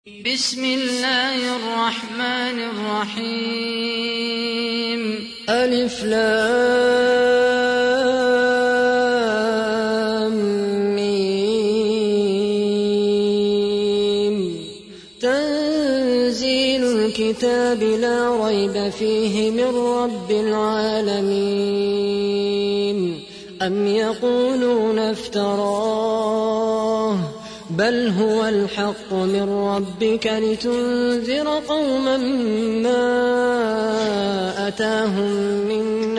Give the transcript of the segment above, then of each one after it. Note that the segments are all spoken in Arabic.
بسم الله الرحمن الرحيم ألف لام ميم تنزيل الكتاب لا ريب فيه من رب العالمين أم يقولون افتراه بل هو الحق من ربك لتنذر قوما ما أتاهم من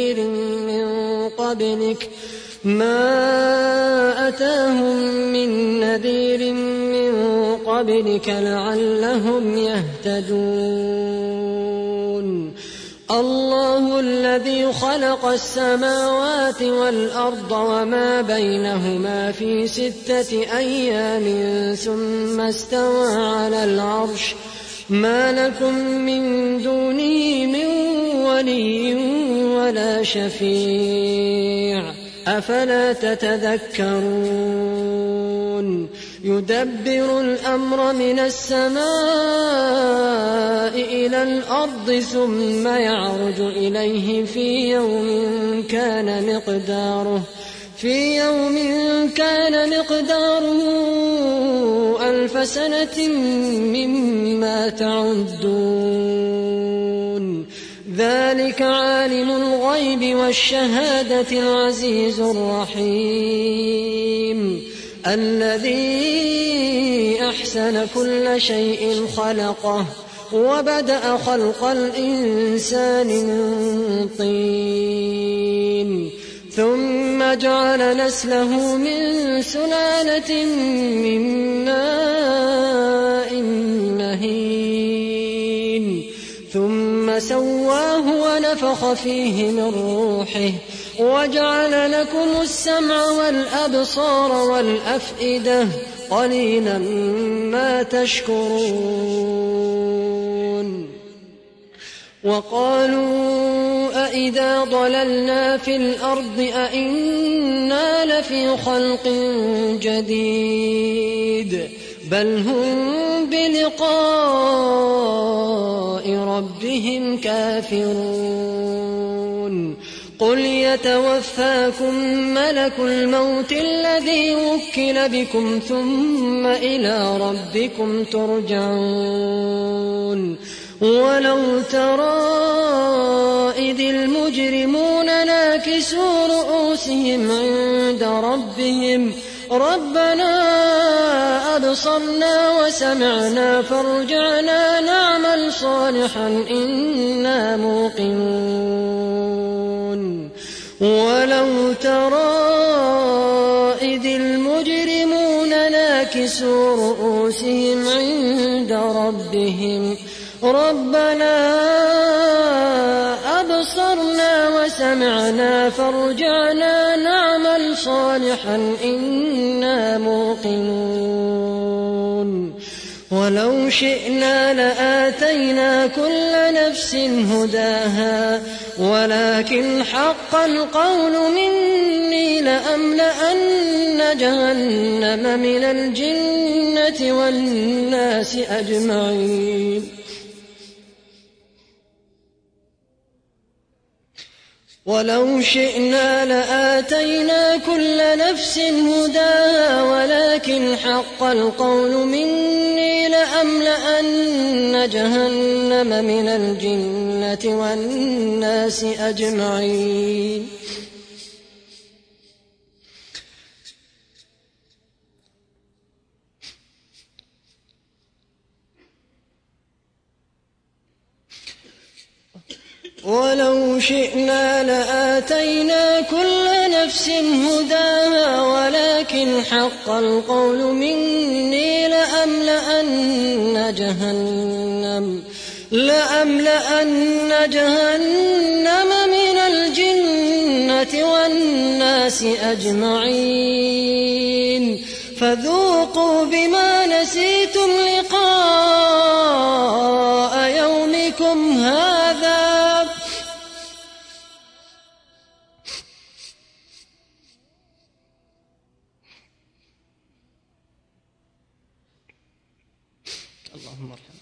نذير من قبلك لعلهم يهتدون الله الذي خلق السماوات والأرض وما بينهما في 6 أيام ثم استوى على العرش ما لكم من دونه من ولي ولا شفيع أفلا تتذكرون يدبر الأمر من السماء إلى الأرض ثم يعرج إليه في يوم كان مقداره 1000 سنة مما تعدون ذلك عالم الغيب والشهادة العزيز الرحيم الذي أحسن كل شيء خلقه وبدأ خلق الإنسان من طين ثم جعل نسله من سلالة من ماء مهين ثم سواه ونفخ فيه من روحه وجعل لكم السمع والأبصار والأفئدة قليلا ما تشكرون وقالوا أإذا ضللنا في الأرض أإنا لفي خلق جديد بل هم بلقاء ربهم كافرون قل يتوفاكم ملك الموت الذي وكل بكم ثم إلى ربكم ترجعون ولو ترى إذ المجرمون ناكسوا رؤوسهم عند ربهم ربنا أبصرنا وسمعنا فارجعنا نعمل صالحا إنا موقنون ولو ترى إذ المجرمون ناكسوا رؤوسهم عند ربهم ربنا أبصرنا وسمعنا فارجعنا نعمل صالحا إنا موقنون ولو شئنا لآتينا كل نفس هداها ولكن حق القول مني لأملأن جهنم من الجنة والناس أجمعين ولو شئنا لآتينا كل نفس هداها ولكن حق القول مني لأملأن جهنم من الجنة والناس أجمعين ولو شئنا لآتينا كل نفس هداها ولكن حق القول مني لأملأن جهنم من الجنة والناس أجمعين فذوقوا بما نسيتم لقاء يومكم هذا اللهم ارحمنا.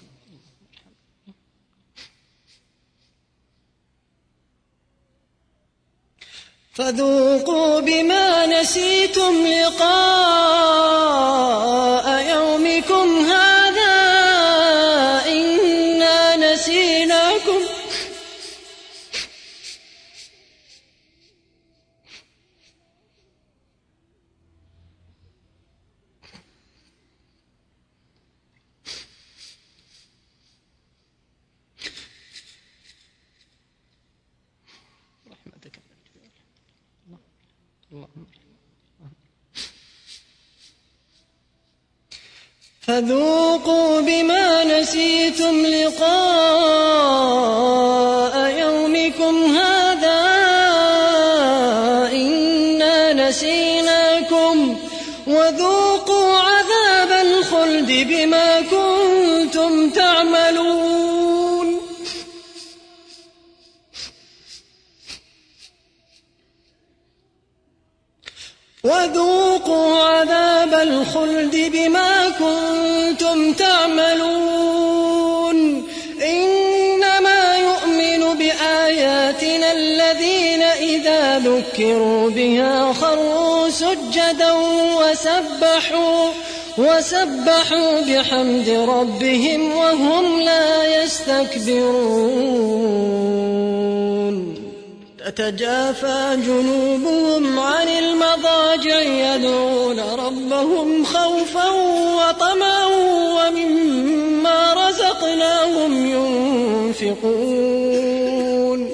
فذوقوا بما نسيتم لقاء يومكم هذا إنا نسيناكم رحمتك. فذوقوا بما نسيتم لقاء يومكم هذا إنا نسيناكم وذوقوا عذاب الخلد بما كنتم تعملون. وذوقوا عذاب الخلد بما كنتم تعملون. إنما يؤمن بآياتنا الذين إذا ذكروا بها خروا سجدا وسبحوا بحمد ربهم وهم لا يستكبرون. تتجافى جنوبهم عن المضاجع يدعون ربهم خوفا وطمعا ومما رزقناهم ينفقون.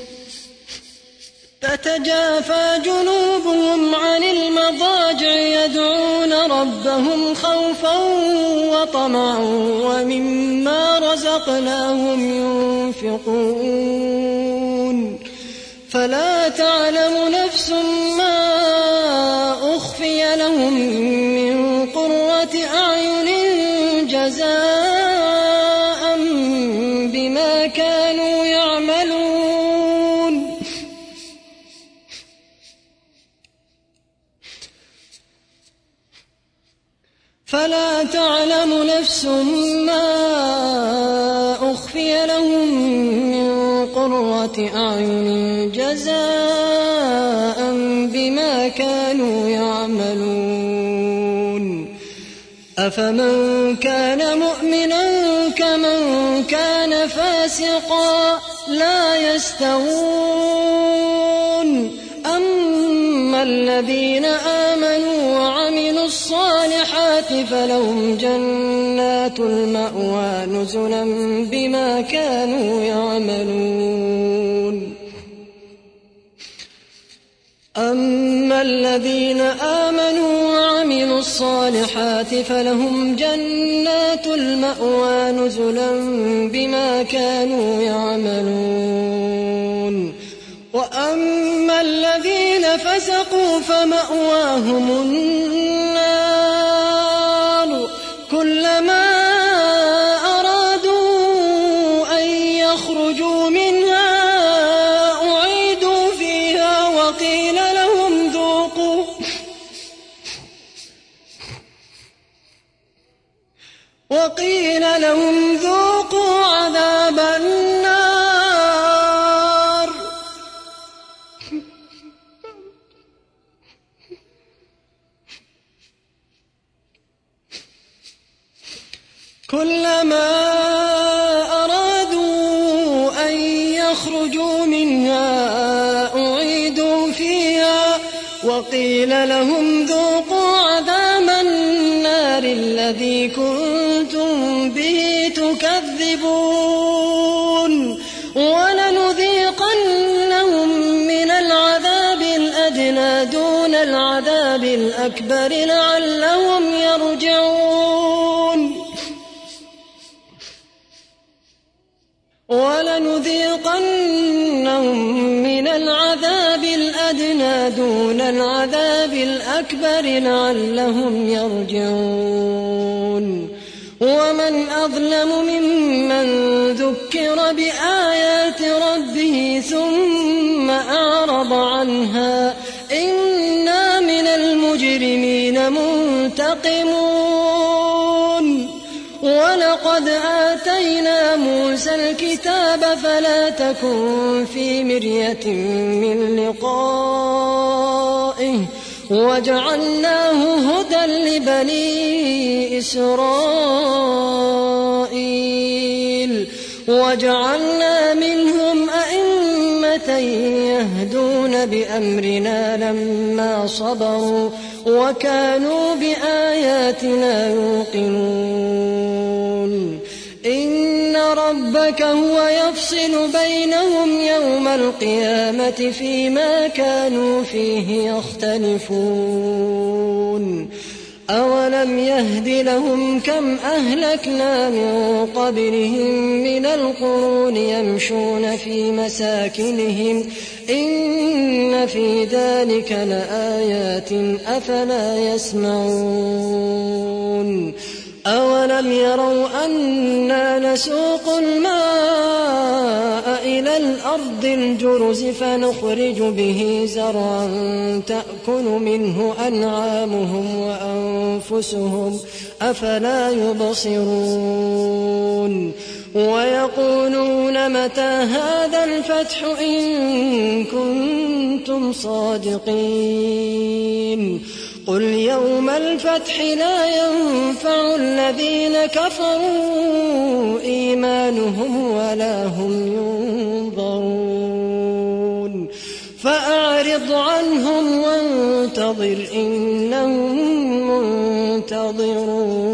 تتجافى جنوبهم عن المضاجع يدعون ربهم خوفا وطمعا ومما رزقناهم ينفقون. فلا تعلم نفس ما أخفي لهم من قرة أعين جزاء بما كانوا يعملون. فلا تعلم نفس ما أخفي لهم من قرة أعين جزاء بما كانوا يعملون. أفمن كان مؤمنا كمن كان فاسقا لا يستوون. أما الذين آمنوا وعملوا الصالحات فلهم جنات المأوى نزلا بما كانوا يعملون. أما الذين آمنوا وعملوا الصالحات فلهم جنات المأوى نزلا بما كانوا يعملون. وأما الذين فسقوا فمأواهم النار كلما أرادوا أن يخرجوا منها أعيدوا فيها وقيل لهم ذوقوا عذاب النار كلما أرادوا أن يخرجوا منها أعيدوا فيها وقيل لهم ذوقوا عذاب النار الذي كنتم به تكذبون ولنذيقنهم من العذاب الأدنى دون العذاب الأكبر لعلهم يرجعون ولنذيقنهم من العذاب الأدنى دون العذاب الأكبر لعلهم يرجعون ومن أظلم ممن ذكر بآيات ربه ثم أعرض عنها إنا من المجرمين منتقمون ولقد ولقد آتينا موسى الكتاب فلا تكن في مرية من لقائه وجعلناه هدى لبني إسرائيل وجعلنا منهم أئمة يهدون بأمرنا لما صبروا وكانوا بآياتنا يوقنون إن ربك هو يفصل بينهم يوم القيامة فيما كانوا فيه يختلفون أولم يهد لهم كم أهلكنا من قبلهم من القرون يمشون في مساكنهم إن في ذلك لآيات أفلا يسمعون أولم يروا أنا نسوق الماء إلى الأرض الجرز فنخرج به زرعا تأكل منه أنعامهم وأنفسهم أفلا يبصرون ويقولون متى هذا الفتح إن كنتم صادقين قل يوم الفتح لا ينفع الذين كفروا إيمانهم ولا هم ينظرون فأعرض عنهم وانتظر إنهم منتظرون